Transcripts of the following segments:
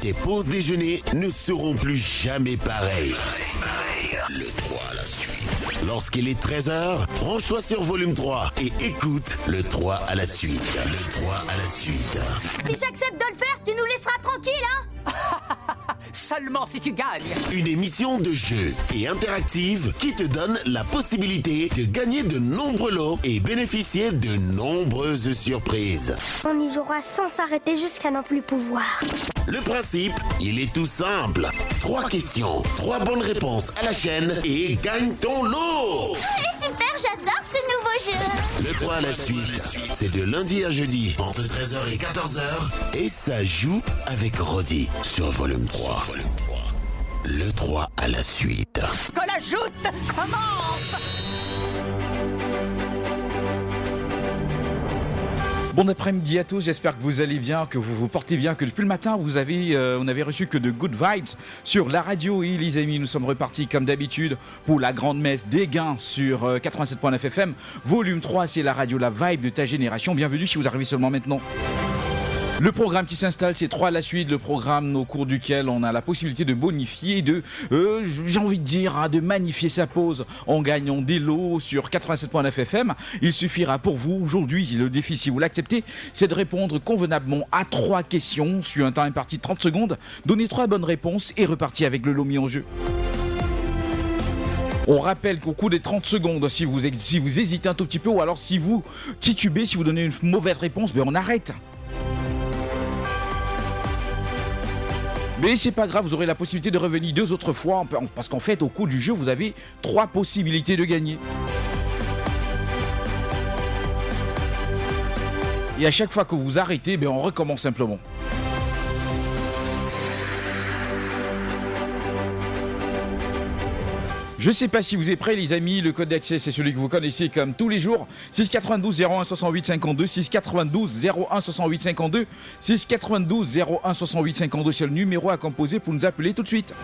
tes pauses déjeuner ne seront plus jamais pareilles. Le 3 à la suite. Lorsqu'il est 13h, branche-toi sur volume 3 et écoute le 3 à la suite. Le 3 à la suite. Si j'accepte de le faire, tu nous laisseras tranquille, hein? Seulement si tu gagnes. Une émission de jeu et interactive qui te donne la possibilité de gagner de nombreux lots et bénéficier de nombreuses surprises. On y jouera sans s'arrêter jusqu'à n'en plus pouvoir. Le principe, il est tout simple. 3 questions, 3 bonnes réponses à la chaîne et gagne ton lot. Super, j'adore ce nouveau jeu. Le 3 à la suite, c'est de lundi à jeudi, entre 13h et 14h. Et ça joue avec Rodi sur volume 3. Le 3 à la suite. Que la joute commence. Bon après-midi à tous, j'espère que vous allez bien, que vous vous portez bien, que depuis le matin on n'avait reçu que de good vibes sur la radio. Et les amis, nous sommes repartis comme d'habitude pour la grande messe des gains sur 87.9 FM. Volume 3, c'est la radio, la vibe de ta génération. Bienvenue si vous arrivez seulement maintenant. Le programme qui s'installe, c'est 3 à la suite, le programme au cours duquel on a la possibilité de bonifier, j'ai envie de dire, de magnifier sa pause en gagnant des lots sur 87.9 FM. Il suffira pour vous, aujourd'hui, le défi, si vous l'acceptez, c'est de répondre convenablement à 3 questions sur un temps imparti de 30 secondes, donner 3 bonnes réponses et repartir avec le lot mis en jeu. On rappelle qu'au cours des 30 secondes, si vous hésitez un tout petit peu ou alors si vous titubez, si vous donnez une mauvaise réponse, on arrête. Mais c'est pas grave, vous aurez la possibilité de revenir 2 autres fois, parce qu'en fait, au cours du jeu, vous avez 3 possibilités de gagner. Et à chaque fois que vous arrêtez, on recommence simplement. Je sais pas si vous êtes prêts les amis, le code d'accès c'est celui que vous connaissez comme tous les jours, 692 01 68 52, 692 01 68 52, 692 01 68 52, c'est le numéro à composer pour nous appeler tout de suite.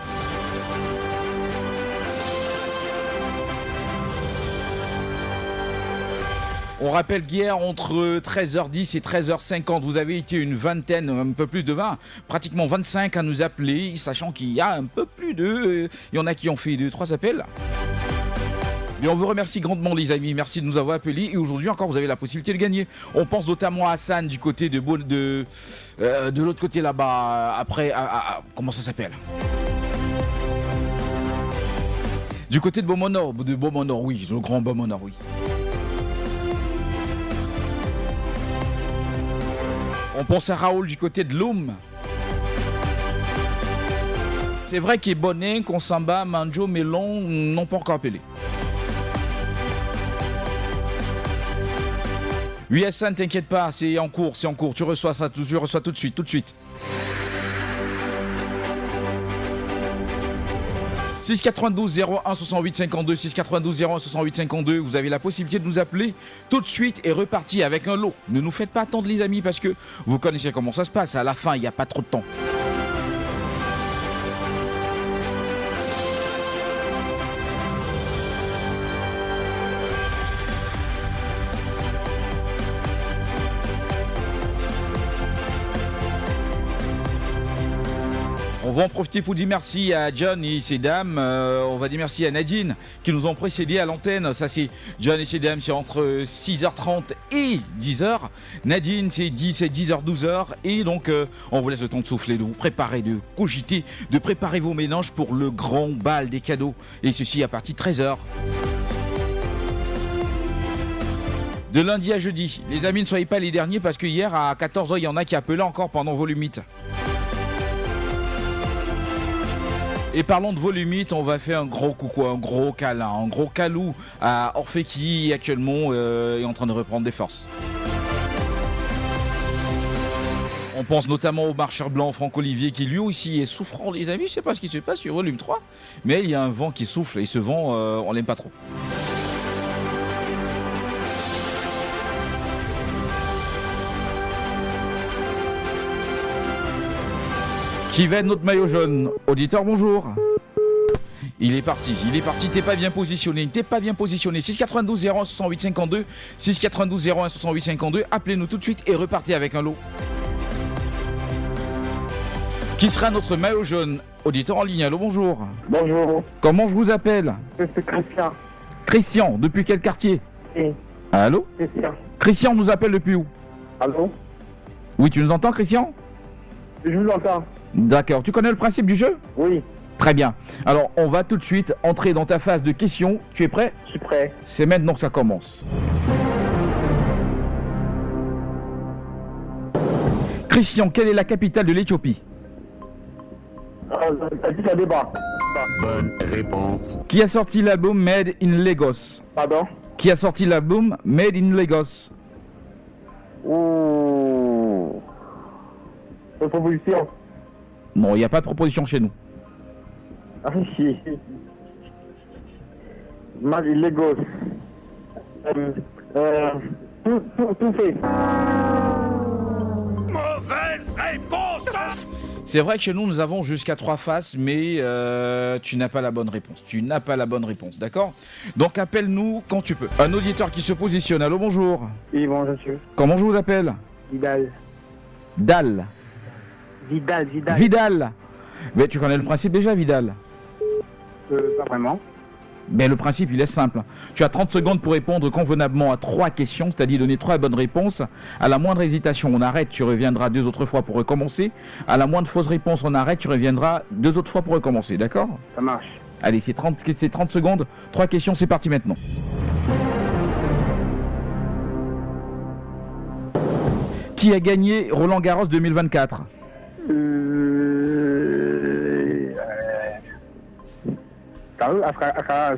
On rappelle qu'hier, entre 13h10 et 13h50, vous avez été une vingtaine, un peu plus de 20, pratiquement 25 à nous appeler, sachant qu'il y a un peu plus de... Il y en a qui ont fait 2-3 appels. Mais on vous remercie grandement les amis, merci de nous avoir appelés et aujourd'hui encore vous avez la possibilité de gagner. On pense notamment à Hassan du côté de l'autre côté là-bas, après, comment ça s'appelle ? Du côté de Beaumont-Nord, oui, le grand Beaumont-Nord, oui. On pense à Raoul du côté de Loum. C'est vrai qu'il est Bonnet, Konsamba, Manjo, Melon n'ont pas encore appelé. Oui Hassan, t'inquiète pas, c'est en cours. Tu reçois ça, tu reçois tout de suite. 692 01 68 52, 692 01 68 52, vous avez la possibilité de nous appeler tout de suite et repartir avec un lot. Ne nous faites pas attendre les amis parce que vous connaissez comment ça se passe, à la fin il n'y a pas trop de temps. On va en profiter pour dire merci à John et ses dames. On va dire merci à Nadine qui nous ont précédés à l'antenne. Ça c'est John et ses dames, c'est entre 6h30 et 10h. Nadine c'est 10h, 12h. Et donc on vous laisse le temps de souffler, de vous préparer, de cogiter, de préparer vos mélanges pour le grand bal des cadeaux. Et ceci à partir de 13h. De lundi à jeudi. Les amis, ne soyez pas les derniers parce que hier à 14h, il y en a qui appelaient encore pendant volume 8. Et parlons de volumite, on va faire un gros coucou, un gros câlin, un gros calou à Orphée qui actuellement est en train de reprendre des forces. On pense notamment au marcheur blanc Franck Olivier qui lui aussi est souffrant les amis, je sais pas ce qui se passe sur volume 3, mais il y a un vent qui souffle et ce vent on l'aime pas trop. Qui va être notre maillot jaune? Auditeur, bonjour. Il est parti, t'es pas bien positionné, 692 01 68 52, 692 01 68 52, appelez-nous tout de suite et repartez avec un lot. Qui sera notre maillot jaune? Auditeur en ligne, allô, bonjour. Bonjour, Comment je vous appelle? je suis Christian. Christian, depuis quel quartier? Et Allô? Christian. Christian nous appelle depuis où? Allô? Oui, tu nous entends, Christian? Je vous entends. D'accord. Tu connais le principe du jeu? Oui, Très bien. Alors, on va tout de suite entrer dans ta phase de questions. Tu es prêt? je suis prêt. C'est maintenant que ça commence. Christian, quelle est la capitale de l'Éthiopie? Addis Abeba. Bonne réponse. Qui a sorti l'album Made in Lagos? Pardon? Qui a sorti l'album Made in Lagos? Ouh. Une proposition. Non, il n'y a pas de proposition chez nous. Ah, si. Marie Lagos. Tout fait. Mauvaise réponse. C'est vrai que chez nous, nous avons jusqu'à 3 faces, mais tu n'as pas la bonne réponse. Tu n'as pas la bonne réponse, d'accord? Donc appelle-nous quand tu peux. Un auditeur qui se positionne. Allô, bonjour. Oui, bonjour, monsieur. Comment je vous appelle? Vidal. Dal. Vidal. Vidal. Mais tu connais le principe déjà, Vidal? Pas vraiment. Mais le principe, il est simple. Tu as 30 secondes pour répondre convenablement à 3 questions, c'est-à-dire donner 3 bonnes réponses. À la moindre hésitation, on arrête, tu reviendras 2 autres fois pour recommencer. À la moindre fausse réponse, on arrête, tu reviendras 2 autres fois pour recommencer, d'accord? Ça marche. Allez, c'est 30 secondes, 3 questions, c'est parti maintenant. Qui a gagné Roland Garros 2024? Alcaraz.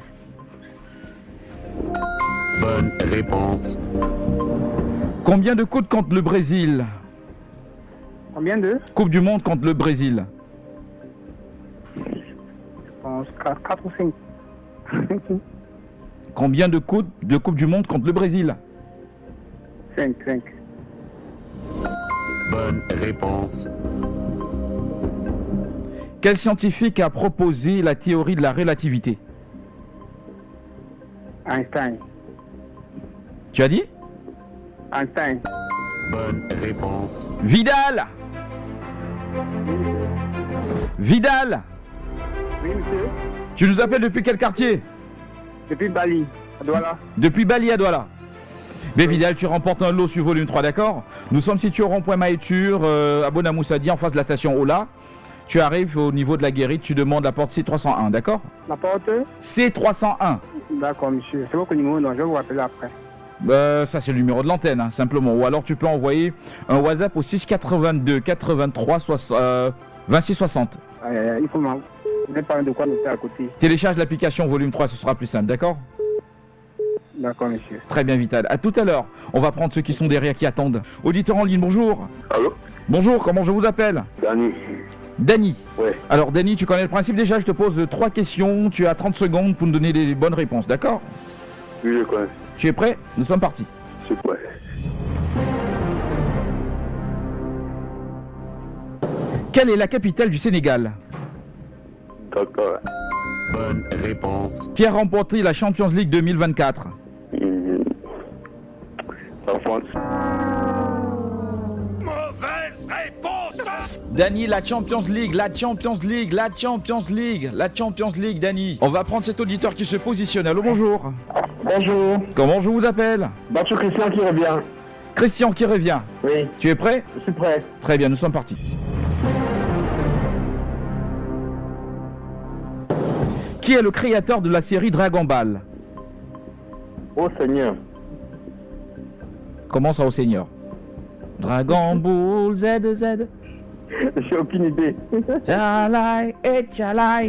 Bonne réponse. Combien de coups contre le Brésil? Combien de? Coupe du Monde contre le Brésil. Je pense 4 ou 5. Combien de coups de Coupe du Monde contre le Brésil? 5. Bonne réponse. Quel scientifique a proposé la théorie de la relativité? Einstein. Tu as dit? Einstein. Bonne réponse. Vidal! Vidal! Oui, monsieur. Tu nous appelles depuis quel quartier? Depuis Bali. À Douala. Depuis Bali à Douala. Mais Vidal, tu remportes un lot sur volume 3, d'accord? Nous sommes situés au rond-point Maïtur, à Bonamoussadi, en face de la station Ola. Tu arrives au niveau de la guérite, tu demandes la porte C301, d'accord? La porte? C301. D'accord, monsieur. C'est votre numéro, non, je vais vous rappeler après. Ça, c'est le numéro de l'antenne, hein, simplement. Ou alors, tu peux envoyer un WhatsApp au 682 83 26 60. Il faut m'en... Vous n'avez pas de quoi noter à côté. Télécharge l'application volume 3, ce sera plus simple, d'accord? D'accord, monsieur. Très bien, Vital. À tout à l'heure. On va prendre ceux qui sont derrière, qui attendent. Auditeur en ligne, bonjour. Allô? Bonjour, comment je vous appelle? Dani. Dany. Ouais. Alors, Dany, tu connais le principe déjà? Je te pose 3 questions. Tu as 30 secondes pour nous donner des bonnes réponses, d'accord? Oui, je connais. Tu es prêt? Nous sommes partis. C'est prêt. Quelle est la capitale du Sénégal? D'accord. Bonne réponse. Qui a remporté la Champions League 2024? La France. Mauvaise réponse. Dany, la Champions League, la Champions League, la Champions League, la Champions League, Dany. On va prendre cet auditeur qui se positionne. Allô, bonjour. Bonjour. Comment je vous appelle? Monsieur Christian qui revient. Christian qui revient. Oui, Tu es prêt? je suis prêt. Très bien, nous sommes partis. Qui est le créateur de la série Dragon Ball? Oh Seigneur. Comment ça, au Seigneur? Dragon Ball Z. J'ai aucune idée. Jalai et Jalai.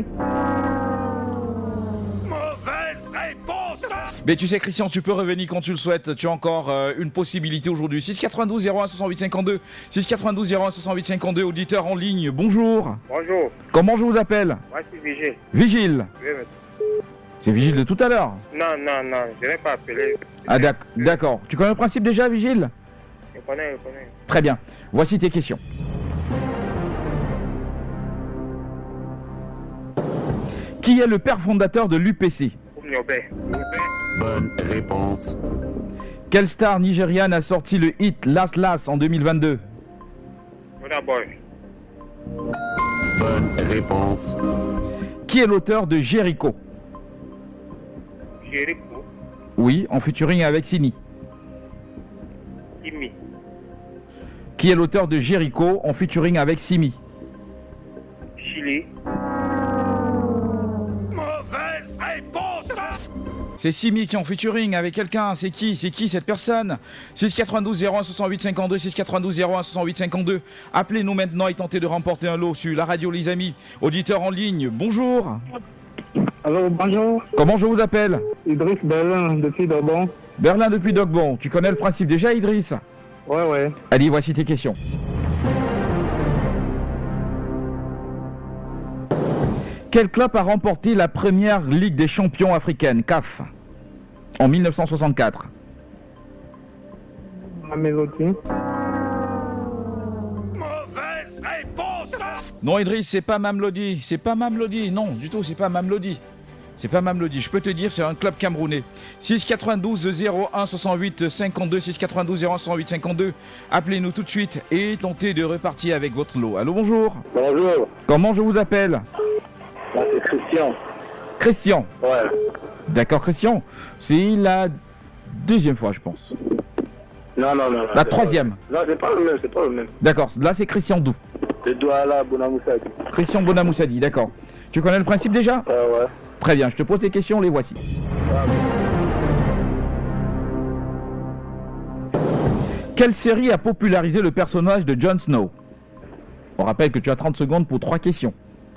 Mauvaise réponse. Mais tu sais, Christian, tu peux revenir quand tu le souhaites. Tu as encore une possibilité aujourd'hui. 692 01 68 52. 692 01 68 52. Auditeur en ligne, bonjour. Bonjour, Comment je vous appelle? moi je suis Vigile. Vigile. Oui, mais... C'est Vigile de tout à l'heure. Non, je n'ai pas appelé. Ah, d'accord. Tu connais le principe déjà, Vigile? Je connais. Très bien. Voici tes questions. Qui est le père fondateur de l'UPC? Oumniobé. Bonne réponse. Quelle star nigériane a sorti le hit Las Las en 2022? Burna Boy. Bonne réponse. Qui est l'auteur de Jericho? Jericho. Oui, en featuring avec Simi. Timmy. Qui est l'auteur de Jericho en featuring avec Simi? Chili. Mauvaise réponse. C'est Simi qui est en featuring avec quelqu'un. C'est qui cette personne? 692 01 68 52, 692 01 68 52. Appelez-nous maintenant et tentez de remporter un lot sur la radio, les amis. Auditeurs en ligne, bonjour. Alors, bonjour. Comment je vous appelle? Idriss Berlin, depuis Dogbon. Berlin depuis Dogbon. Tu connais le principe déjà, Idriss? Ouais. Allez, voici tes questions. Quel club a remporté la première Ligue des champions africaine, CAF, en 1964? Ma mélodie. Mauvaise réponse. Non, Idriss, c'est pas Mamelodi. C'est pas Mamelodi. Non, du tout, c'est pas Mamelodi. C'est pas Mamelodi. Je peux te dire, c'est un club camerounais. 692 01 68 52, 692 01 68 52. Appelez-nous tout de suite et tentez de repartir avec votre lot. Allô, bonjour. Bonjour. Comment je vous appelle? Là, c'est Christian. Christian. Ouais. D'accord, Christian. C'est la deuxième fois, je pense. Non. La troisième. Non, c'est pas le même. D'accord, là c'est Christian Dou. Le Douala Bonamoussadi. Christian Bonamoussadi, d'accord. Tu connais le principe déjà? Ouais. Très bien, je te pose des questions, les voici. Quelle série a popularisé le personnage de Jon Snow? On rappelle que tu as 30 secondes pour 3 questions.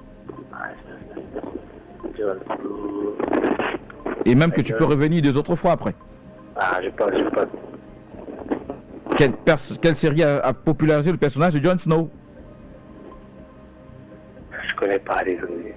Et même que tu peux revenir 2 autres fois après. Ah, j'ai pas. Quelle série a popularisé le personnage de Jon Snow? Je connais pas, désolé.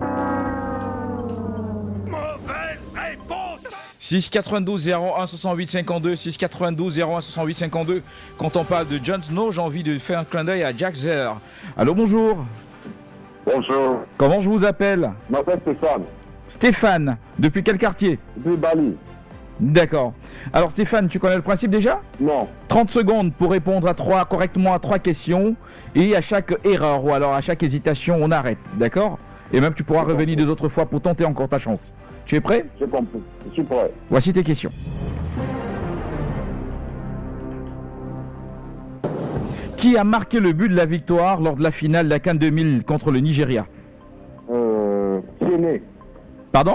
Mauvaise réponse. 692 01 68 52, 692 01 68 52. Quand on parle de Jon Snow, j'ai envie de faire un clin d'œil à Jack Zer. Allô, bonjour. Bonjour. Comment je vous appelle? Je m'appelle Stéphane. Stéphane. Depuis quel quartier? Depuis Bali. D'accord. Alors Stéphane, tu connais le principe déjà? Non. 30 secondes pour répondre correctement à 3 questions. Et à chaque erreur ou alors à chaque hésitation, on arrête. D'accord? Et même tu pourras revenir 2 autres fois pour tenter encore ta chance. Tu es prêt? J'ai compris. Je suis prêt. Voici tes questions. Qui a marqué le but de la victoire lors de la finale de la CAN 2000 contre le Nigeria? Tienné. Pardon?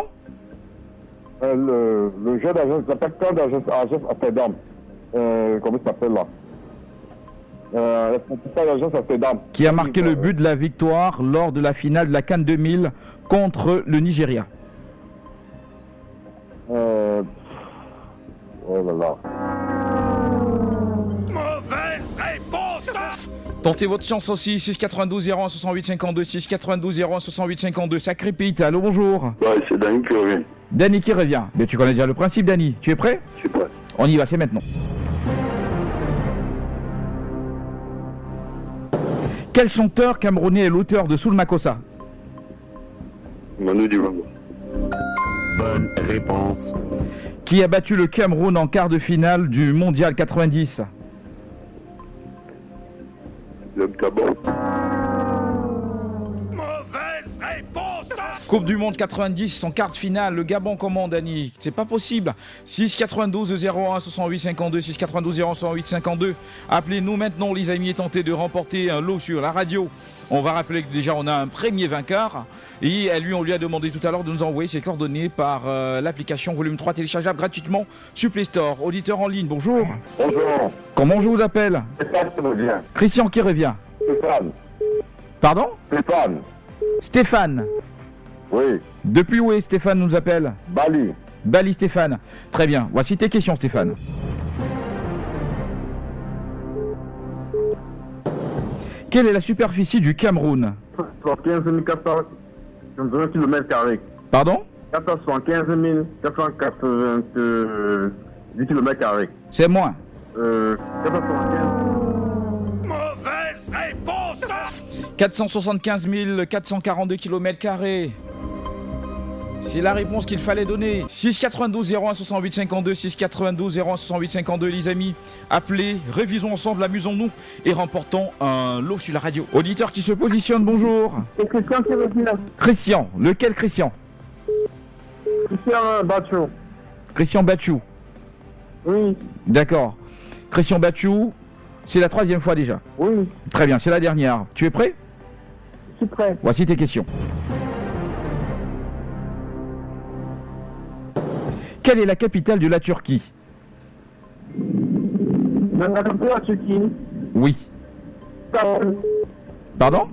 Le jeu d'agence, l'attaquant d'agence Amsterdam. Comment ça s'appelle là? L'attaquant d'agence Amsterdam. Qui a marqué le but de la victoire lors de la finale de la CAN 2000 contre le Nigeria? Oh là là. Mauvaise réponse. Tentez votre chance aussi, 692 01 68 52, 692 01 68 52, ça crépite. Allô, bonjour. Ouais, c'est Dani qui revient. Dany qui revient. Mais tu connais déjà le principe, Dany. Tu es prêt? Je suis prêt. On y va, c'est maintenant. Quel chanteur camerounais est l'auteur de Soul Makossa? Manu Dibango. Bonne réponse. Qui a battu le Cameroun en quart de finale du Mondial 90? Le Gabon. Mauvaise réponse. Coupe du Monde 90, en quart de finale. Le Gabon comment, Dany? C'est pas possible. 692 01 68 52, 692 01 68 52. Appelez-nous maintenant, les amis, et tentez de remporter un lot sur la radio. On va rappeler que déjà on a un premier vainqueur et on lui a demandé tout à l'heure de nous envoyer ses coordonnées par l'application Volume 3 téléchargeable gratuitement sur Play Store. Auditeur en ligne, bonjour. Bonjour. Comment je vous appelle? Stéphane qui revient. Christian qui revient. Stéphane. Pardon? Stéphane. Stéphane. Oui. Depuis où est Stéphane nous appelle? Bali. Bali Stéphane. Très bien, voici tes questions Stéphane. Quelle est la superficie du Cameroun? 15 400 km². Pardon? 475 490 km². C'est moins. 475. Mauvaise réponse. 475 442 km². C'est la réponse qu'il fallait donner. 692 01 68 52, 692 01 68 52, les amis. Appelez, révisons ensemble, amusons-nous et remportons un lot sur la radio. Auditeur qui se positionne, bonjour. C'est Christian qui veut dire. Christian, lequel Christian? Christian Bachou. Christian Bachou. Oui. D'accord. Christian Bachou, c'est la 3e fois déjà. Oui. Très bien, c'est la dernière. Tu es prêt? Je suis prêt. Voici tes questions. Quelle est la capitale de la Turquie? La capitale de la Turquie. Oui. Pardon?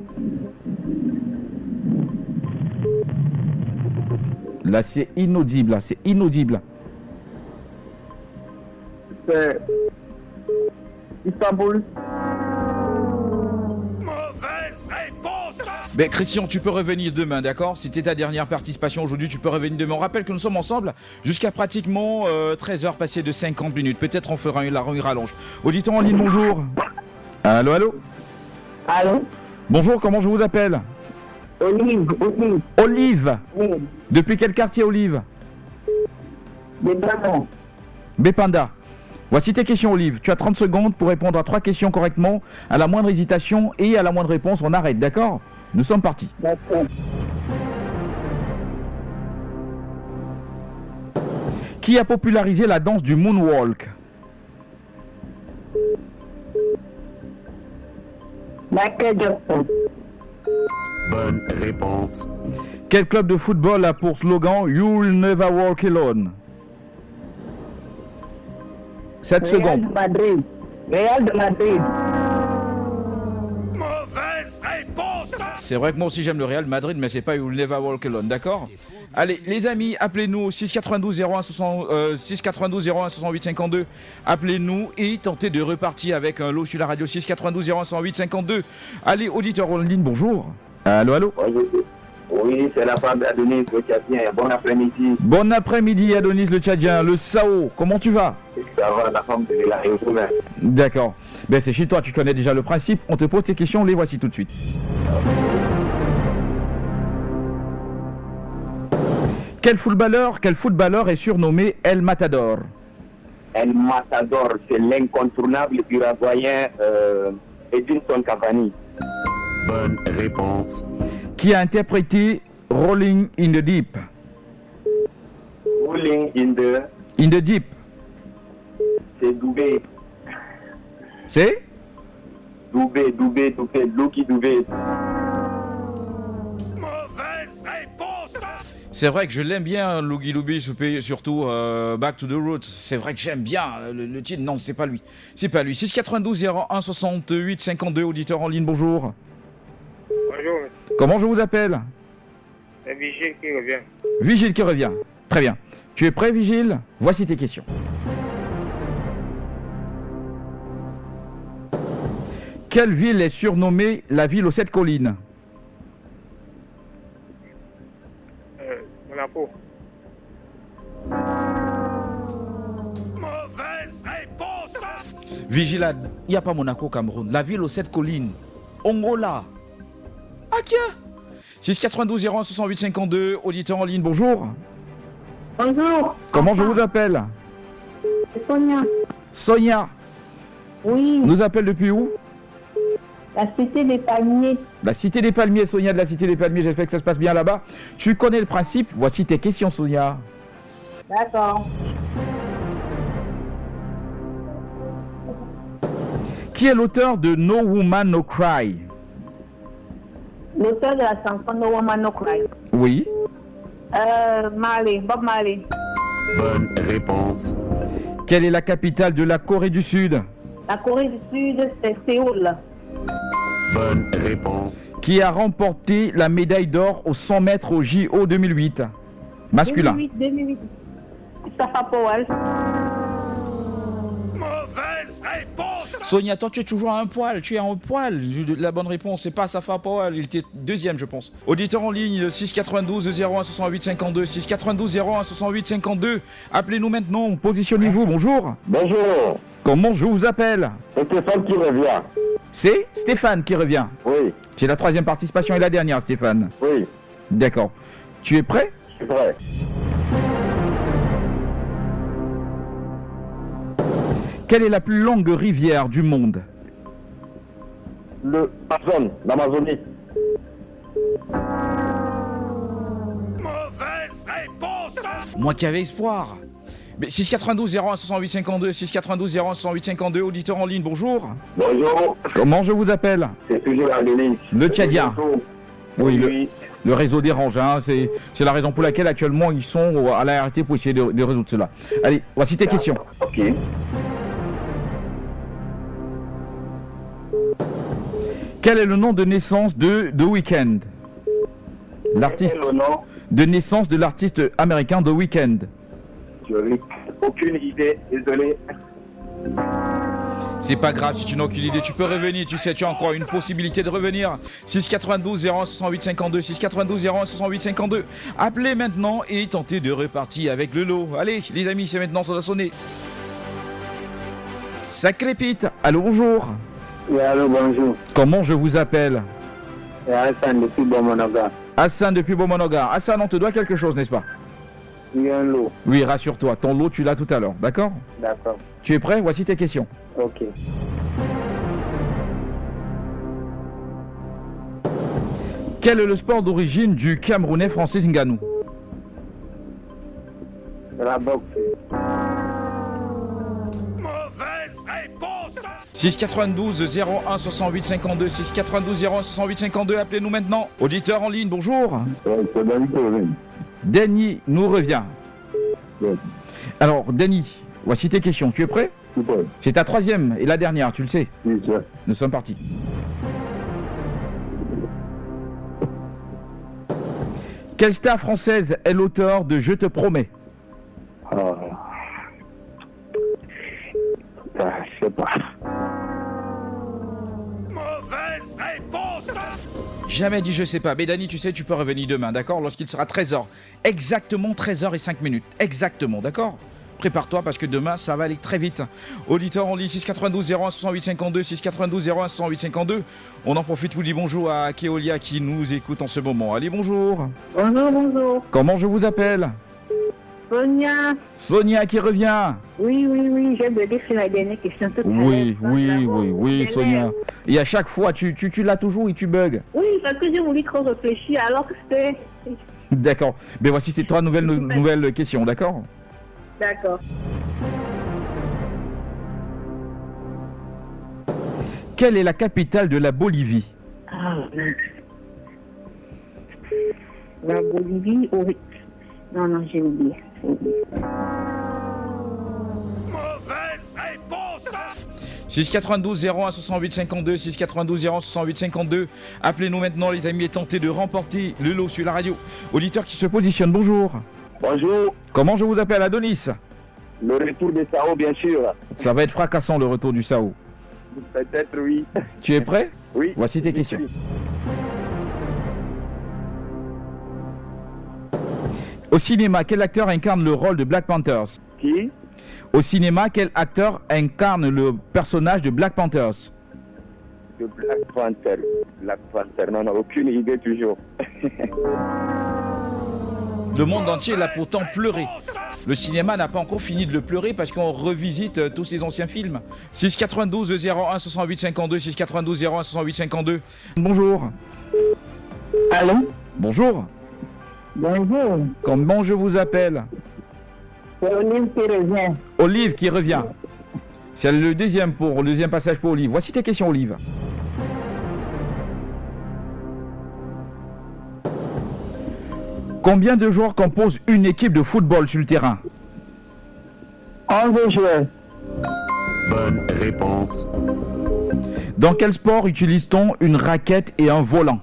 Là, c'est inaudible. C'est inaudible. C'est Istanbul. Mais Christian, tu peux revenir demain, d'accord? C'était ta dernière participation aujourd'hui, tu peux revenir demain. On rappelle que nous sommes ensemble jusqu'à pratiquement 13h passées de 50 minutes. Peut-être on fera une rallonge. Auditeur en ligne, bonjour. Allô, allô? Allô? Bonjour, comment je vous appelle? Olive. Olive. Oui. Depuis quel quartier, Olive? Bépanda. Bépanda. Voici tes questions, Olive. Tu as 30 secondes pour répondre à 3 questions correctement. À la moindre hésitation et à la moindre réponse, on arrête, d'accord? Nous sommes partis. D'accord. Qui a popularisé la danse du moonwalk? Michael Jackson. Bonne réponse. Quel club de football a pour slogan You'll never walk alone? 7 secondes. Madrid. Real de Madrid. C'est vrai que moi aussi j'aime le Real Madrid, mais c'est pas You'll never walk alone, d'accord? Allez, les amis, appelez-nous au 692 01 68 52. Appelez-nous et tentez de repartir avec un lot sur la radio 692 01 68 52. Allez, auditeur en ligne, bonjour. Allô, allô? Oui, c'est la femme d'Adonis, le Tchadien. Bon après-midi. Bon après-midi, Adonis le Tchadien, le Sao. Comment tu vas? Ça va, la femme de la Réunion. D'accord. Ben c'est chez toi, tu connais déjà le principe. On te pose tes questions, les voici tout de suite. Quel footballeur est surnommé El Matador? El Matador, c'est l'incontournable uruguayen Edinson Cavani. Bonne réponse. Qui a interprété Rolling in the Deep? Rolling in the Deep. C'est Doubé. C'est Doubé, Lucky Doubé. C'est vrai que je l'aime bien, Lucky Doubé, surtout Back to the Roots. C'est vrai que j'aime bien le titre. Non, c'est pas lui. C'est pas lui. 692 01 68 52, auditeur en ligne, bonjour. Bonjour, Comment je vous appelle? c'est Vigile qui revient. Vigile qui revient. Très bien. Tu es prêt, Vigile? Voici tes questions. Quelle ville est surnommée la ville aux 7 collines? Monaco. Vigile, il n'y a pas Monaco, Cameroun. La ville aux 7 collines. Ongola. Akia. 692 01 68 52, auditeur en ligne, bonjour. Bonjour. Comment je vous appelle? C'est Sonia. Sonia. Oui. Nous appelle depuis où? La cité des palmiers. La cité des palmiers, Sonia de la cité des palmiers, j'espère que ça se passe bien là-bas. Tu connais le principe, voici tes questions, Sonia. D'accord. Qui est l'auteur de No Woman No Cry? L'auteur de la chanson No Woman No Cry. Oui. Bob Marley. Bonne réponse. Quelle est la capitale de la Corée du Sud? La Corée du Sud, c'est Séoul. Bonne réponse. Qui a remporté la médaille d'or aux 100 mètres au JO 2008? Masculin. 2008. Safa Powell. Sonia, toi tu es toujours à un poil, tu es à un poil. La bonne réponse, c'est pas Safa Powell, il était deuxième, je pense. Auditeur en ligne, 692 01 68 52, 692 01 68 52. Appelez-nous maintenant, positionnez-vous, bonjour. Bonjour. Comment je vous appelle? C'est Stéphane qui revient. C'est Stéphane qui revient. Oui. C'est la 3e participation et la dernière, Stéphane. Oui. D'accord. Tu es prêt? Je suis prêt. Quelle est la plus longue rivière du monde? Le Amazon, l'Amazonie. Mauvaise réponse. Moi qui avais espoir. Mais 692 01 68 52, 692 01 68 52, auditeur en ligne, bonjour. Bonjour, Comment je vous appelle? c'est toujours Adeline. Le Tchadia. Oui, Oui. le réseau dérange, hein. C'est la raison pour laquelle actuellement ils sont à la RT pour essayer de résoudre cela. Allez, voici tes questions. Ok. Quel est le nom de naissance de The Weeknd? L'artiste Quel est le nom? de naissance de l'artiste américain The Weeknd. Je n'ai aucune idée, désolé. C'est pas grave si tu n'as aucune idée, tu peux revenir, tu sais, tu as encore une possibilité de revenir. 692 01 68 52, 692 01 68 52. Appelez maintenant et tentez de repartir avec le lot. Allez, les amis, c'est maintenant, ça doit sonner. Ça crépite. Allô, bonjour. Oui, allô, bonjour. Comment je vous appelle? C'est Hassan depuis Bomonoga. Hassan depuis Beaumonogar. Hassan, on te doit quelque chose, n'est-ce pas? Oui, un lot. Oui, rassure-toi, ton lot, tu l'as tout à l'heure, d'accord? D'accord. Tu es prêt? Voici tes questions. Ok. Quel est le sport d'origine du Camerounais Francis Ngannou? C'est la boxe. Mauvaise réponse. 692 01 68 52, 692 01 68 52, appelez-nous maintenant. Auditeur en ligne, bonjour. C'est David Colvin. Danny nous revient. Ouais. Alors, Danny, voici tes questions. Tu es prêt? Je suis prêt. C'est ta troisième et la dernière, tu le sais. Oui, c'est vrai. Nous sommes partis. Quelle star française est l'auteur de Je te promets? Ah, je sais pas. Mauvaise réponse. Jamais dit je sais pas. Mais Danny, tu sais, tu peux revenir demain, d'accord? Lorsqu'il sera 13h. Exactement 13h05. Exactement, d'accord? Prépare-toi parce que demain, ça va aller très vite. Auditeur en ligne 692 01 68 52, 692 01 68 52. On en profite, vous dit bonjour à Keolia qui nous écoute en ce moment. Allez, bonjour. Bonjour, bonjour. Comment je vous appelle? Sonia. Sonia qui revient. Oui, j'ai bugué sur la dernière question tout à l'heure. Oui, Sonia. Et à chaque fois, tu l'as toujours et tu bugs. Oui, parce que j'ai voulu trop réfléchir alors que c'était... D'accord. Mais voici ces trois nouvelles questions, d'accord? D'accord. Quelle est la capitale de la Bolivie? Ah, mince. La Bolivie, oui. Non, j'ai oublié. Mauvaise réponse. 692 01 68 52, 692 01 68 52. Appelez-nous maintenant, les amis, et tentez de remporter le lot sur la radio. Auditeur qui se positionne, bonjour. Bonjour. Comment je vous appelle? Adonis. Le retour des Sao, bien sûr. Ça va être fracassant, le retour du Sao. Peut-être, oui. Tu es prêt? Oui. Voici tes questions. Au cinéma, quel acteur incarne le rôle de Black Panthers? Qui? Au cinéma, quel acteur incarne le personnage de Black Panthers? De Black Panther. Black Panther, non, aucune idée toujours. Le monde entier l'a pourtant pleuré. Le cinéma n'a pas encore fini de le pleurer parce qu'on revisite tous ces anciens films. 692 01 68 52, 692 01 68 52. Bonjour. Allô? Bonjour. Bonjour. Comment je vous appelle? C'est Olive qui revient. Olive qui revient. C'est le deuxième passage pour Olive. Voici tes questions, Olive. Combien de joueurs composent une équipe de football sur le terrain? 11 joueurs. Bonne réponse. Dans quel sport utilise-t-on une raquette et un volant?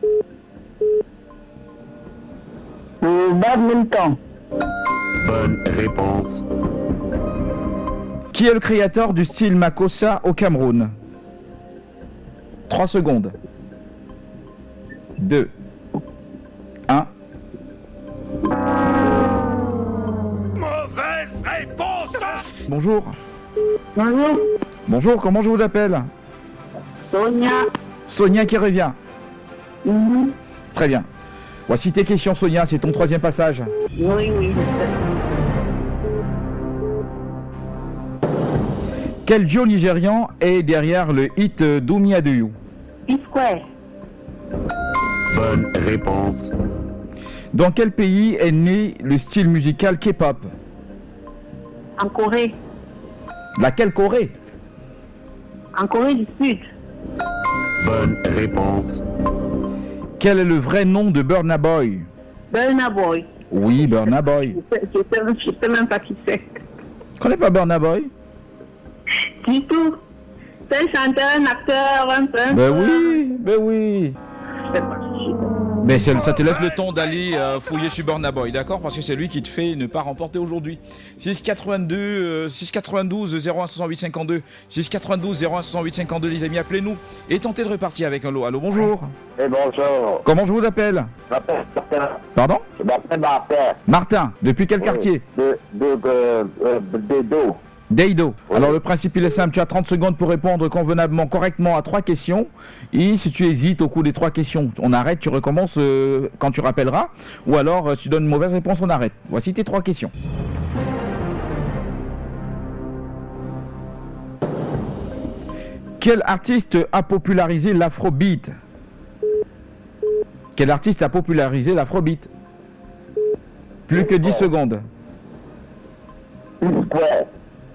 Au badminton. Bonne réponse. Qui est le créateur du style Makossa au Cameroun? 3 secondes. 2. 1. Mauvaise réponse. Bonjour. Bonjour. Bonjour, comment je vous appelle? Sonia. Sonia qui revient. Mhm. Très bien. Voici tes questions, Sonia, c'est ton troisième passage. Oui, oui. Quel duo nigérian est derrière le hit Domi Adeyu? P-Square. Bonne réponse. Dans quel pays est né le style musical K-pop? En Corée. Laquelle Corée? En Corée du Sud. Bonne réponse. Quel est le vrai nom de Burna Boy? Burna Boy. Oui, Burna Boy. Je sais même pas qui c'est. Tu connais pas Burna Boy? Du tout. C'est un chanteur, un acteur, un peu. Ben oui, ben oui. Je sais pas. Mais ça te laisse le temps d'aller fouiller sur Burna Boy, d'accord? Parce que c'est lui qui te fait ne pas remporter aujourd'hui. 692 01 68 52. 692 01 68 52, les amis, appelez-nous et tentez de repartir avec un lot. Allô, bonjour. Et bonjour. Comment je vous appelle? Je m'appelle Martin. Pardon? Je m'appelle Martin. Martin, depuis quel quartier? Dedo. Deido. Alors le principe il est simple, tu as 30 secondes pour répondre convenablement, correctement à 3 questions. Et si tu hésites au cours des 3 questions, on arrête, tu recommences quand tu rappelleras. Ou alors si tu donnes une mauvaise réponse, on arrête. Voici tes 3 questions. Quel artiste a popularisé l'afrobeat? Quel artiste a popularisé l'afrobeat? Plus que 10 secondes. P-Square.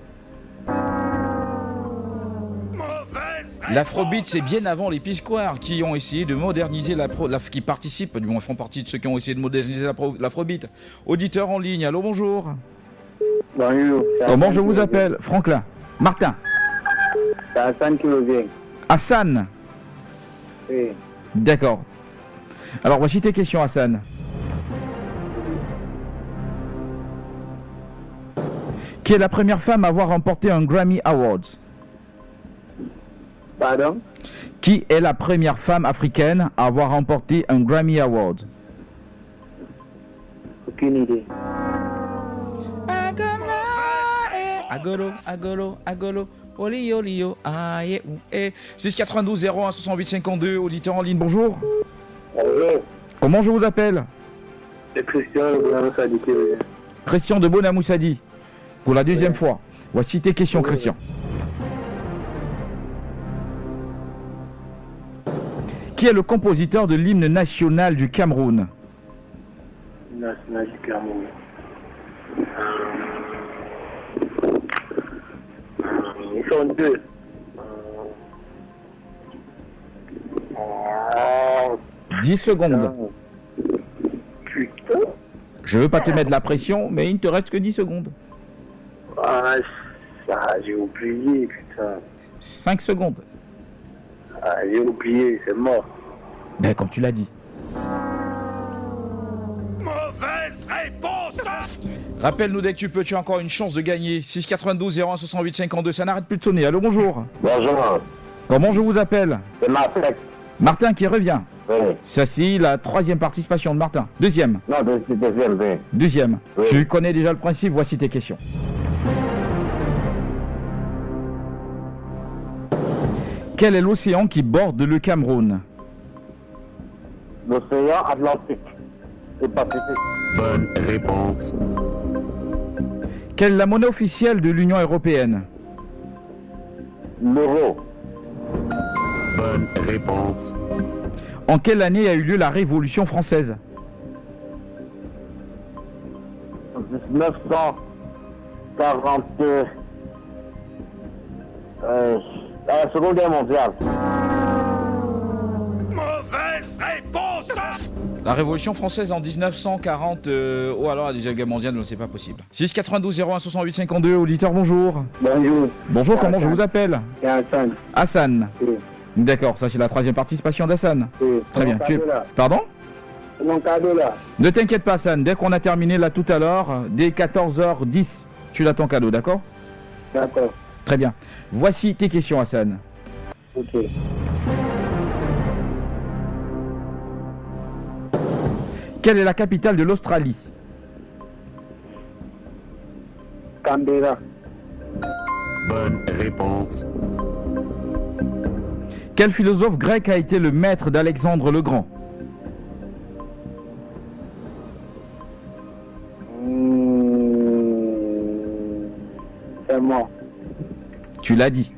L'afrobeat, c'est bien avant les P-Square qui ont essayé de moderniser qui participent, du moins font partie de ceux qui ont essayé de moderniser l'afrobeat. Auditeur en ligne, allô, bonjour. Bonjour. Comment je vous appelle? Franklin. Martin. C'est Hassan qui revient. Hassan. Oui. D'accord. Alors voici tes questions, Hassan. Qui est la première femme à avoir remporté un Grammy Award? Pardon? Qui est la première femme africaine à avoir remporté un Grammy Award? Aucune idée. Agolo, oli, aïe, ou, 692 01 68 52, auditeur en ligne, bonjour. Bonjour. Comment je vous appelle? C'est Christian de Bonamoussadi qui revient. Christian de Bonamoussadi. Pour la deuxième fois. Voici tes questions, Christian. Qui est le compositeur de l'hymne national du Cameroun? National du Cameroun. Ils sont deux. 10 secondes. Putain. Je veux pas te mettre la pression, mais il ne te reste que 10 secondes. Ah, j'ai oublié, putain. 5 secondes. Ah, j'ai oublié, c'est mort. Ben, comme tu l'as dit. Mauvaise réponse. Rappelle-nous dès que tu peux, tu as encore une chance de gagner. 692 01 68 52, ça n'arrête plus de sonner. Allô, bonjour. Bonjour. Comment je vous appelle? C'est Martin. Martin qui revient. Oui. Ça, c'est la 3e participation de Martin. Deuxième. Non, deuxième, oui. Deuxième. Oui. Tu connais déjà le principe, voici tes questions. Quel est l'océan qui borde le Cameroun? L'océan Atlantique et Pacifique. Bonne réponse. Quelle est la monnaie officielle de l'Union européenne? L'euro. Bonne réponse. En quelle année a eu lieu la Révolution française? 1940. La Seconde Guerre mondiale. Mauvaise réponse. La Révolution française en 1940. Oh alors la Deuxième Guerre mondiale, non, c'est pas possible. 692 01 68 52, auditeur, bonjour. Bonjour. Bonjour, comment je vous appelle? C'est Hassan. Hassan. Oui. D'accord, ça c'est la 3e participation d'Hassan. Oui. Très bien. Tu es... Là. Pardon? C'est mon cadeau là. Ne t'inquiète pas, Hassan. Dès qu'on a terminé là tout à l'heure, dès 14h10, tu l'as ton cadeau, d'accord? D'accord. Très bien. Voici tes questions, Hassan. Ok. Quelle est la capitale de l'Australie? Canberra. Bonne réponse. Quel philosophe grec a été le maître d'Alexandre le Grand? Tu l'as dit.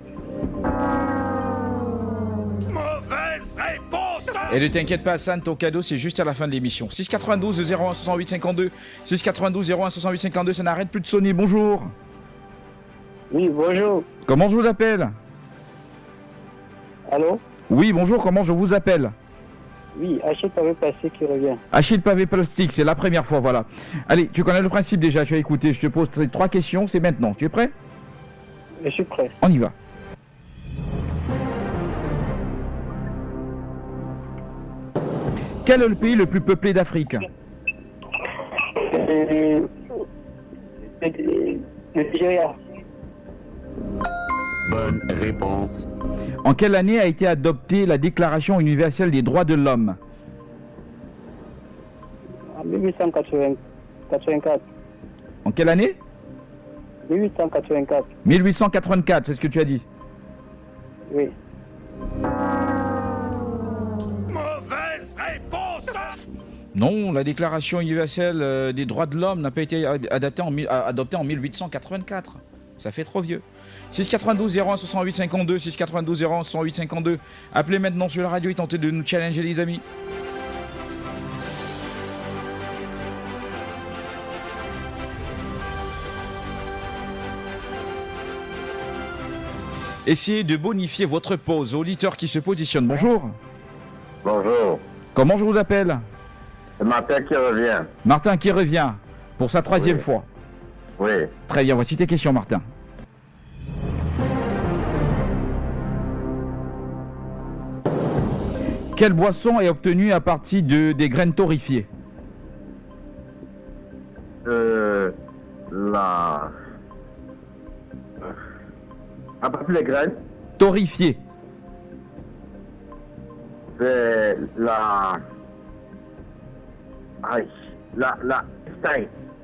Mauvaise réponse. Et ne t'inquiète pas, Hassan, ton cadeau, c'est juste à la fin de l'émission. 692 01 68 52. 692 01 68 52, ça n'arrête plus de sonner. Bonjour. Oui, bonjour. Comment je vous appelle? Allô? Oui, bonjour, comment je vous appelle? Oui, Achille Pavé Plastique qui revient. Achille Pavé Plastique, c'est la première fois, voilà. Allez, tu connais le principe déjà, tu as écouté. Je te pose 3 questions, c'est maintenant. Tu es prêt? Je suis prêt. On y va. Quel est le pays le plus peuplé d'Afrique? Le Nigeria. Bonne réponse. En quelle année a été adoptée la Déclaration universelle des droits de l'homme? En 1884. En quelle année? 1884. 1884, c'est ce que tu as dit. Oui. Mauvaise réponse. Non, la Déclaration universelle des droits de l'homme n'a pas été adoptée en 1884. Ça fait trop vieux. 692 01 68 52, 692 01 68 52. Appelez maintenant sur la radio et tentez de nous challenger, les amis. Essayez de bonifier votre pause. Auditeur qui se positionne, bonjour. Bonjour. Comment je vous appelle? C'est Martin qui revient. Martin qui revient pour sa 3e fois. Oui. Très bien, voici tes questions, Martin. Quelle boisson est obtenue à partir des graines torréfiées? À partir des graines, Torréfiées. c'est la stein.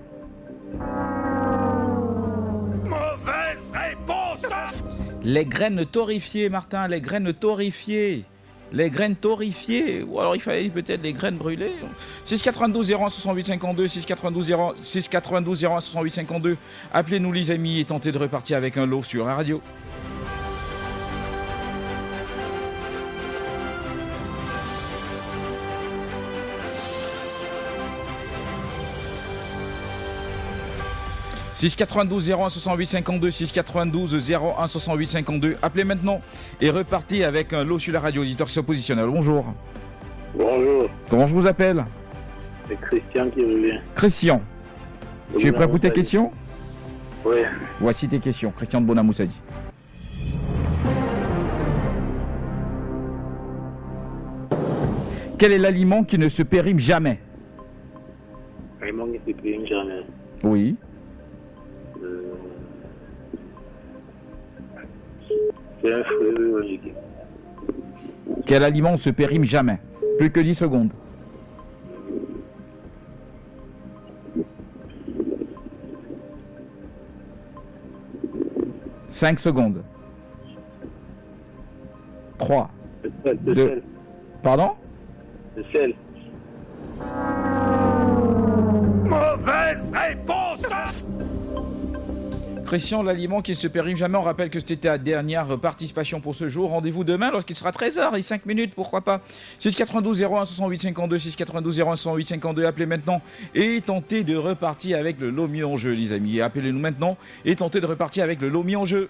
Mauvaise réponse. Les graines torréfiées, Martin, les graines torréfiées. Les graines torréfiées, ou alors il fallait peut-être les graines brûlées. 692 01 68 52, 692 01 68 52. Appelez-nous les amis et tentez de repartir avec un lot sur la radio. « 692 01 68 52, 692 01 68 52. Appelez maintenant et repartez avec un lot sur la radio. Auditeur qui se positionne. Alors, bonjour. Bonjour. Comment je vous appelle? C'est Christian qui revient. Christian. Tu es prêt pour tes questions? Oui. Voici tes questions. Christian de Bonamoussadi. Quel est l'aliment qui ne se périme jamais? L'aliment qui ne se périme jamais. Oui. C'est un fruit biologique. Quel aliment ne se périme jamais? Plus que 10 secondes. « 5 secondes. 3. Le 2. sel. Pardon? Le sel. Mauvaise réponse. Christian, l'aliment qui ne se périme jamais. On rappelle que c'était la dernière participation pour ce jour. Rendez-vous demain lorsqu'il sera 13h et 5 minutes, pourquoi pas. 692 01 68 52, 692 01 68 52. Appelez maintenant et tentez de repartir avec le lot mis en jeu, les amis. Appelez-nous maintenant et tentez de repartir avec le lot mis en jeu.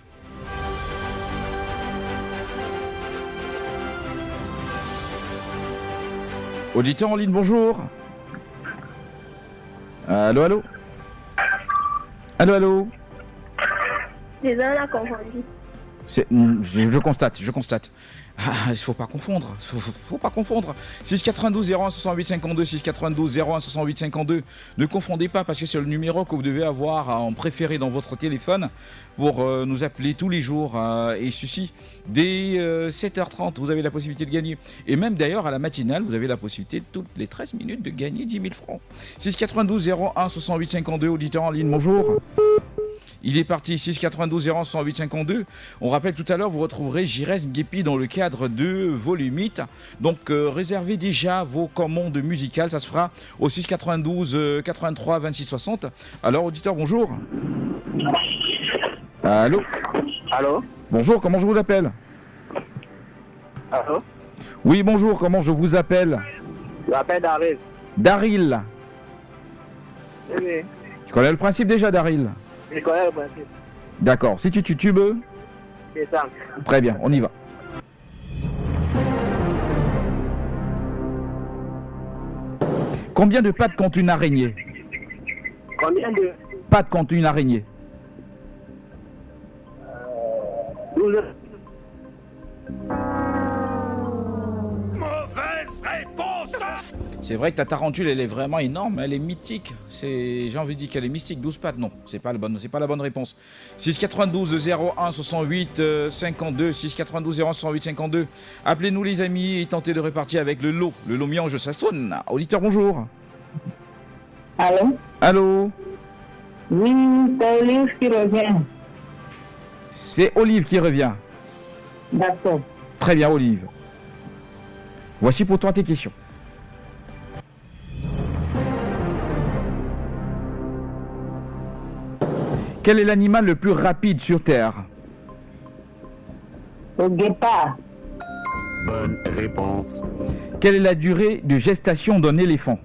Auditeur en ligne, bonjour. Allô, allô. Allô, allô. Désolé, on a confondu. Je constate. Ah, il ne faut pas confondre. Faut pas confondre. 692 01 68 52, 692 01 68 52. Ne confondez pas parce que c'est le numéro que vous devez avoir en préféré dans votre téléphone pour nous appeler tous les jours. Et ceci, dès 7h30, vous avez la possibilité de gagner. Et même d'ailleurs, à la matinale, vous avez la possibilité toutes les 13 minutes de gagner 10 000 francs. 692 01 68 52, auditeur en ligne, bonjour. Il est parti, 692 01 68 52. On rappelle tout à l'heure, vous retrouverez Jires Guépi dans le cadre de Volumite. Donc réservez déjà vos commandes musicales, ça se fera au 692 83 26 60. Alors auditeur, bonjour. Allô. Allô. Bonjour, comment je vous appelle? Allô? Oui, bonjour, comment je vous appelle? Je m'appelle Daryl. Daryl. Oui. Tu connais le principe déjà, Daryl? Je connais le principe. D'accord, si tu titubes, C'est ça. très bien, on y va. Combien de pattes compte une araignée? Combien de... Pattes compte une araignée? 12. Mauvaise réponse. C'est vrai que ta tarentule, elle est vraiment énorme, elle est mythique. J'ai envie de dire qu'elle est mystique, 12 pattes, non, c'est pas la bonne réponse. 692 01 68 52, 692 01 68 52. Appelez-nous les amis et tentez de repartir avec le lot. Le lot Miange, ça sonne. Auditeur, bonjour. Allô? Allô? Oui, c'est Olive qui revient. C'est Olive qui revient. D'accord. Très bien, Olive. Voici pour toi tes questions. Quel est l'animal le plus rapide sur Terre? Le guépard. Bonne réponse. Quelle est la durée de gestation d'un éléphant?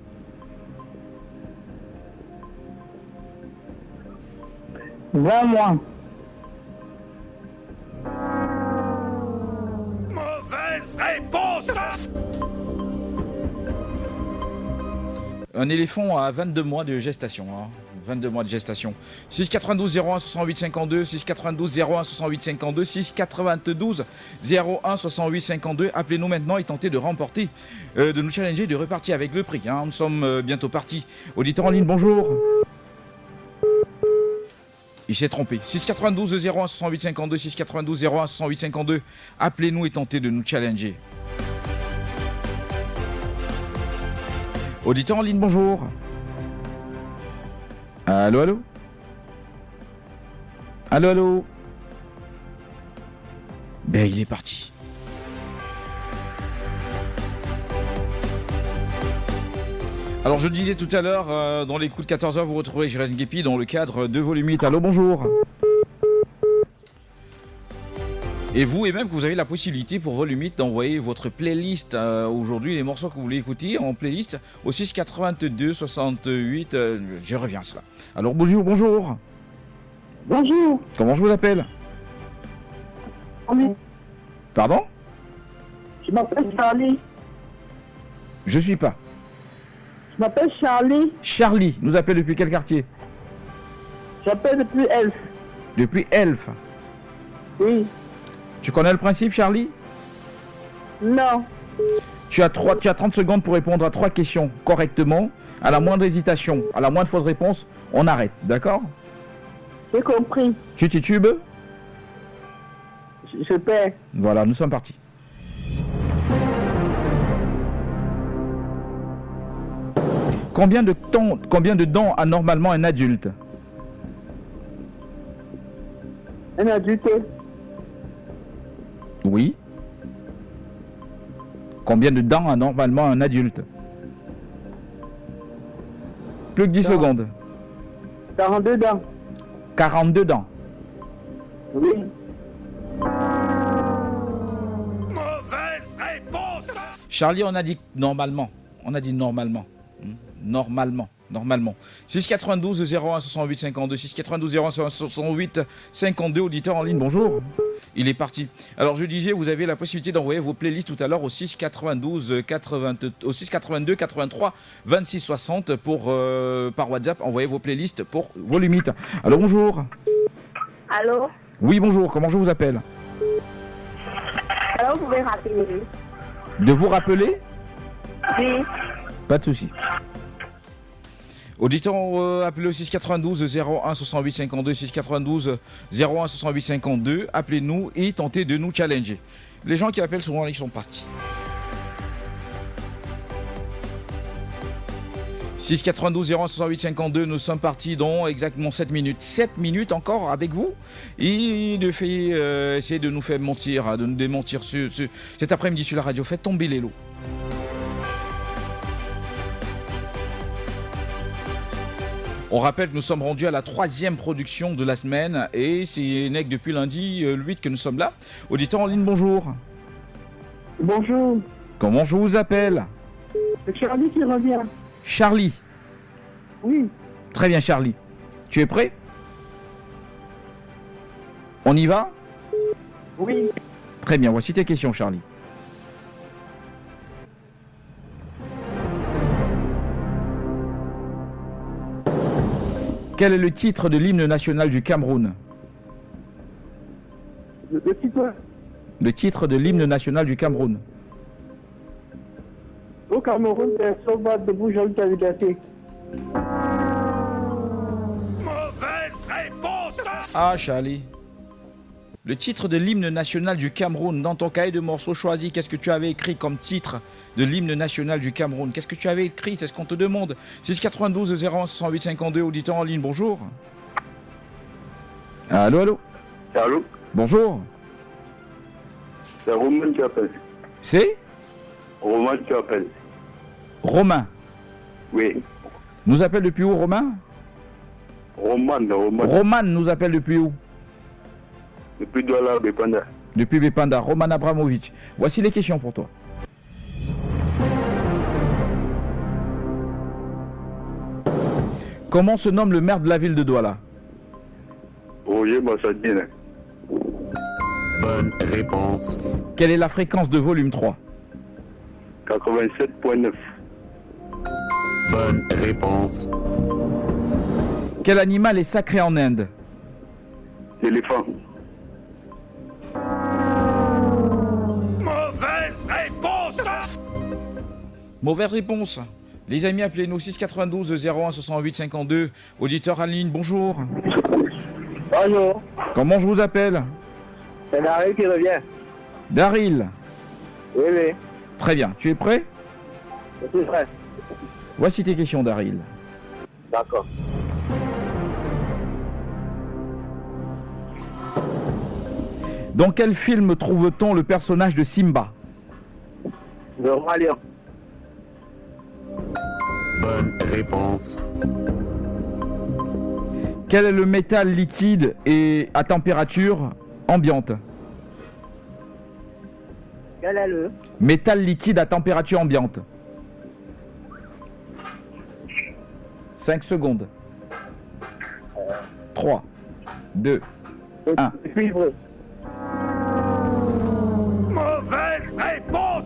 20 mois. Mauvaise réponse. Un éléphant a 22 mois de gestation. 22 mois de gestation. 692 01 68 52, 692 01 68 52, 692 01 68 52. Appelez-nous maintenant et tentez de remporter, de nous challenger, de repartir avec le prix. Nous sommes bientôt partis. Auditeur en ligne, bonjour. Il s'est trompé. 692 01 68 52, 692 01 68 52. Appelez-nous et tentez de nous challenger. Auditeur en ligne, bonjour. Allô, allô? Allô, allô? Ben, il est parti. Alors, je le disais tout à l'heure, dans les coups de 14h, vous retrouverez Jérémy Guépi dans le cadre de vos limites. Allô, bonjour. Et vous, et même que vous avez la possibilité pour vos limites d'envoyer votre playlist aujourd'hui, les morceaux que vous voulez écouter en playlist au 6 82 68. Je reviens à cela. Alors bonjour, bonjour. Bonjour. Comment je vous appelle? Oui. Pardon? Je m'appelle Charlie. Je suis pas. Je m'appelle Charlie. Charlie nous appelle depuis quel quartier? J'appelle depuis Elf. Depuis Elf. Oui. Tu connais le principe, Charlie? Non. Tu as 30 secondes pour répondre à 3 questions correctement. À la moindre hésitation, à la moindre fausse réponse, on arrête. D'accord? J'ai compris. Tu titubes? Je perds. Voilà, nous sommes partis. Combien de dents a normalement un adulte? Un adulte? Oui. Combien de dents a normalement un adulte? Plus que 10 secondes. 42 dents. 42 dents. Oui. Mauvaise réponse. Charlie, on a dit normalement. On a dit normalement. Normalement. 692 01 68 52, 692 01 68 52, auditeur en ligne, bonjour. Il est parti. Alors je disais, vous avez la possibilité d'envoyer vos playlists tout à l'heure au 692 83 26 60 par WhatsApp. Envoyez vos playlists pour vos limites. Alors bonjour. Allô? Oui, bonjour, comment je vous appelle? Alors, vous pouvez rappeler? De vous rappeler? Oui. Pas de souci. Auditeur, appelez le 692 01 68 52, 692 01 68 52. Appelez-nous et tentez de nous challenger. Les gens qui appellent souvent, ils sont partis. 692 01 68 52, nous sommes partis dans exactement 7 minutes. 7 minutes encore avec vous et essayer de nous faire mentir, de nous démentir cet après-midi sur la radio. Faites tomber les lots. On rappelle que nous sommes rendus à la 3e production de la semaine et c'est depuis lundi 8 que nous sommes là. Auditeur en ligne, bonjour. Bonjour. Comment je vous appelle? C'est Charlie qui revient. Charlie. Oui. Très bien, Charlie. Tu es prêt? On y va? Oui. Très bien, voici tes questions, Charlie. Quel est le titre de l'hymne national du Cameroun? Le titre? Le titre de l'hymne national du Cameroun. Au Cameroun, c'est Sauvegarde de Bougeolle de la liberté. Mauvaise réponse. Ah, Charlie. Le titre de l'hymne national du Cameroun, dans ton cahier de morceaux choisi, qu'est-ce que tu avais écrit comme titre de l'hymne national du Cameroun? Qu'est-ce que tu avais écrit? C'est ce qu'on te demande. 692 01 68 52, auditeur en ligne, bonjour. Allô, allô. Allô? Bonjour. C'est Romain qui appelle. C'est Romain qui appelle. Romain. Oui. Nous appelle depuis où, Romain? Roman. Roman nous appelle depuis où? Depuis Douala, Bépanda. Depuis Bépanda. Roman Abramovic. Voici les questions pour toi. Comment se nomme le maire de la ville de Douala? Roger Bassadine. Bonne réponse. Quelle est la fréquence de volume 3? 87.9. Bonne réponse. Quel animal est sacré en Inde? Éléphant. Mauvaise réponse. Mauvaise réponse. Les amis, appelez-nous 692 01 68 52. Auditeur en ligne, bonjour. Bonjour. Comment je vous appelle? C'est Daryl qui revient. Daryl. Oui, oui. Très bien. Tu es prêt? Je suis prêt. Voici tes questions, Daryl. D'accord. Dans quel film trouve-t-on le personnage de Simba? Le Roi Lion. Bonne réponse. Quel est le métal liquide et à température ambiante? Quel est le? Métal liquide à température ambiante. 5 secondes. 3, 2, 1. Cuivre. Mauvaise réponse.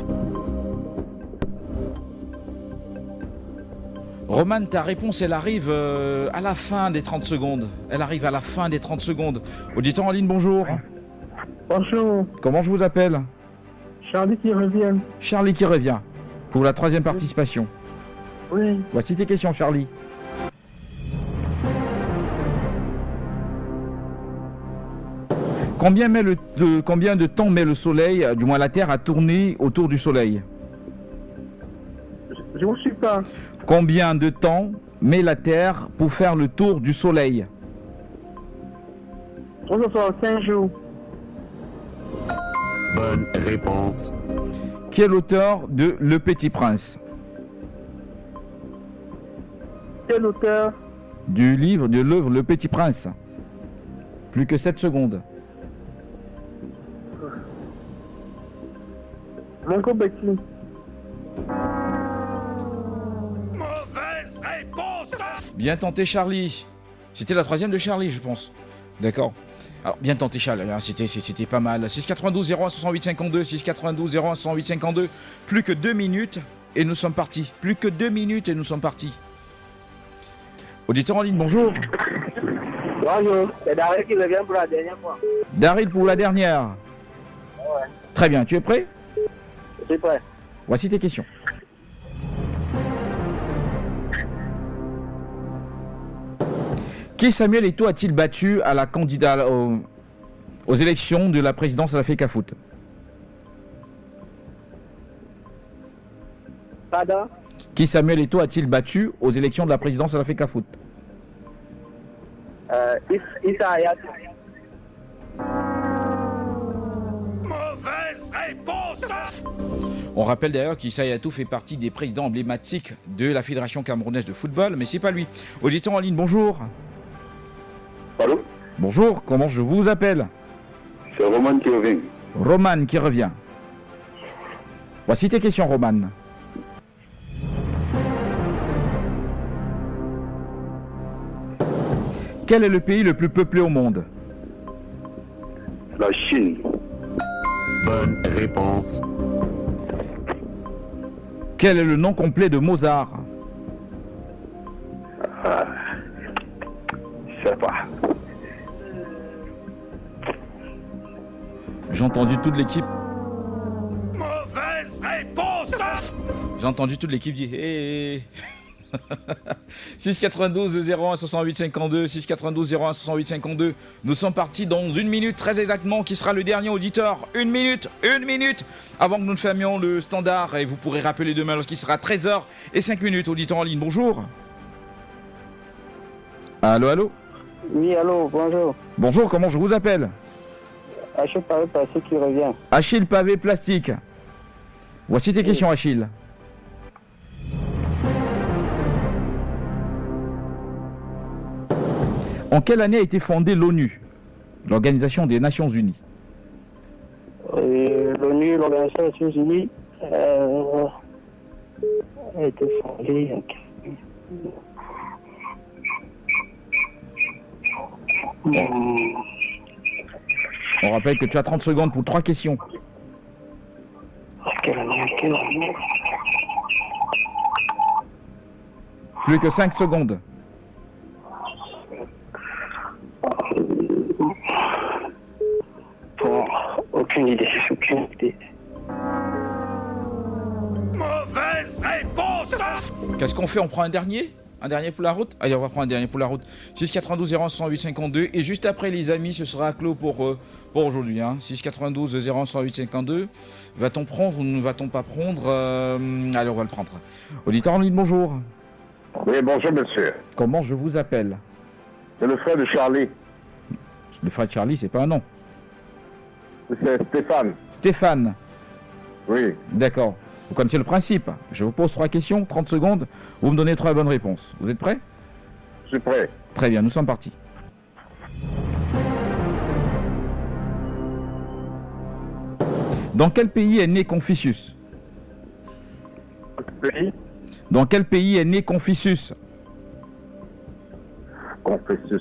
Roman, ta réponse, elle arrive à la fin des 30 secondes. Elle arrive à la fin des 30 secondes. Auditeur en ligne, bonjour. Bonjour. Comment je vous appelle? Charlie qui revient. Charlie qui revient pour la 3e participation. Oui. Voici tes questions, Charlie. Combien de temps met le Soleil, du moins la Terre, à tourner autour du Soleil? Je ne suis pas. Combien de temps met la Terre pour faire le tour du Soleil? 365 jours. Bonne réponse. Qui est l'auteur de Le Petit Prince? Quel auteur? Du livre, de l'œuvre Le Petit Prince. Plus que 7 secondes. Manco Becky. Mauvaise réponse. Bien tenté, Charlie. C'était la 3e de Charlie, je pense. D'accord. Alors, bien tenté, Charlie. C'était pas mal. 692 01 68 52. 692 01 68 52. Plus que 2 minutes et nous sommes partis. Plus que 2 minutes et nous sommes partis. Auditeur en ligne, bonjour. Bonjour. C'est Daryl qui revient pour la dernière fois. Daryl pour la dernière. Ouais. Très bien. Tu es prêt? Je suis prêt. Voici tes questions. Qui Samuel Eto'o a-t-il battu à la candidate aux élections de la présidence à la FECAFOOT? Pardon? Qui Samuel Eto'o a-t-il battu aux élections de la présidence à la FECAFOOT? Issa Hayatou. Mauvaise réponse. On rappelle d'ailleurs qu'Issa Hayatou fait partie des présidents emblématiques de la Fédération camerounaise de football, mais c'est pas lui. Auditeur en ligne, bonjour. Allô? Bonjour, comment je vous appelle? C'est Roman qui revient. Roman qui revient. Voici tes questions, Roman. Quel est le pays le plus peuplé au monde? La Chine. Bonne réponse. Quel est le nom complet de Mozart? Je sais pas. J'ai entendu toute l'équipe. Mauvaise réponse. J'ai entendu toute l'équipe dire hey. 692 01 68 52 692 01 68 52. Nous sommes partis dans 1 minute très exactement. Qui sera le dernier auditeur? 1 minute avant que nous ne fermions le standard. Et vous pourrez rappeler demain lorsqu'il sera 13h05. Auditeur en ligne, bonjour. Allô, allô. Oui, allô, bonjour. Bonjour, comment je vous appelle? Achille Pavé Plastique qui revient. Achille Pavé Plastique. Voici tes questions, Achille. En quelle année a été fondée l'ONU, l'Organisation des Nations Unies? L'ONU, l'Organisation des Nations Unies, a été fondée. On rappelle que tu as 30 secondes pour 3 questions. Quelle année? Plus que 5 secondes. Bon, aucune idée. Mauvaise réponse. Qu'est-ce qu'on fait? On prend un dernier? Un dernier pour la route? Allez, on va prendre un dernier pour la route. 692 01 68 52. Et juste après, les amis, ce sera clos pour aujourd'hui. 692 01 68 52. Va-t-on prendre ou ne va-t-on pas prendre? Allez, on va le prendre. Auditeur en ligne, bonjour. Oui, bonjour, monsieur. Comment je vous appelle? C'est le frère de Charlie. Le frère de Charlie, c'est pas un nom. C'est Stéphane. Stéphane. Oui. D'accord. Vous connaissez le principe. Je vous pose 3 questions, 30 secondes. Vous me donnez 3 bonnes réponses. Vous êtes prêts? Je suis prêt. Très bien, nous sommes partis. Dans quel pays est né Confucius? Pays? Dans quel pays est né Confucius? Confucius.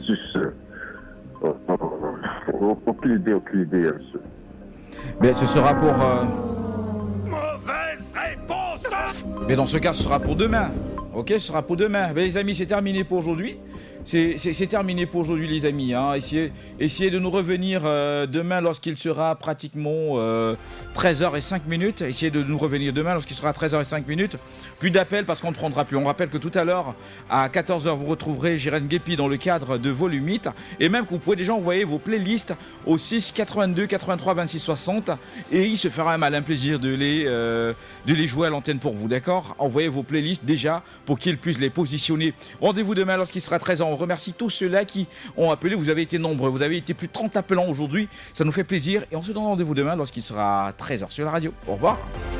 Aucune idée, monsieur. Mais ce sera pour... Mauvaise réponse. Mais dans ce cas, ce sera pour demain. Ok, ce sera pour demain. Mais les amis, c'est terminé pour aujourd'hui. C'est terminé pour aujourd'hui, les amis. Essayez de nous revenir demain lorsqu'il sera pratiquement 13h05. Essayez de nous revenir demain lorsqu'il sera 13h05. Plus d'appels parce qu'on ne prendra plus. On rappelle que tout à l'heure, à 14h, vous retrouverez Jérém Guépi dans le cadre de Volume 8. Et même que vous pouvez déjà envoyer vos playlists au 6 82 83 26 60. Et il se fera un malin plaisir de les jouer à l'antenne pour vous. D'accord? Envoyez vos playlists déjà pour qu'ils puissent les positionner. Rendez-vous demain lorsqu'il sera 13h. On remercie tous ceux-là qui ont appelé. Vous avez été nombreux. Vous avez été plus de 30 appelants aujourd'hui. Ça nous fait plaisir. Et on se donne rendez-vous demain lorsqu'il sera 13h sur la radio. Au revoir.